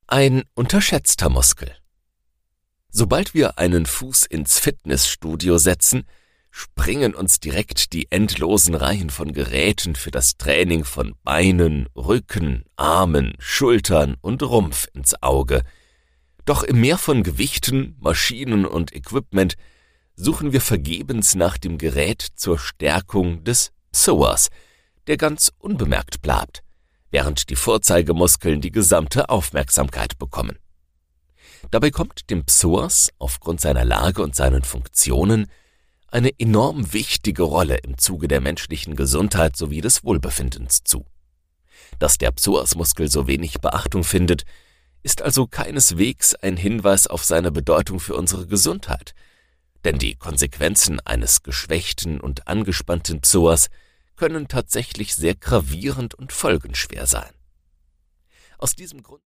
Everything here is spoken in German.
Ein unterschätzter Muskel. Sobald wir einen Fuß ins Fitnessstudio setzen, springen uns direkt die endlosen Reihen von Geräten für das Training von Beinen, Rücken, Armen, Schultern und Rumpf ins Auge. Doch im Meer von Gewichten, Maschinen und Equipment suchen wir vergebens nach dem Gerät zur Stärkung des Psoas, der ganz unbemerkt bleibt, während die Vorzeigemuskeln die gesamte Aufmerksamkeit bekommen. Dabei kommt dem Psoas aufgrund seiner Lage und seinen Funktionen eine enorm wichtige Rolle im Zuge der menschlichen Gesundheit sowie des Wohlbefindens zu. Dass der Psoasmuskel so wenig Beachtung findet, ist also keineswegs ein Hinweis auf seine Bedeutung für unsere Gesundheit, denn die Konsequenzen eines geschwächten und angespannten Psoas können tatsächlich sehr gravierend und folgenschwer sein. Aus diesem Grund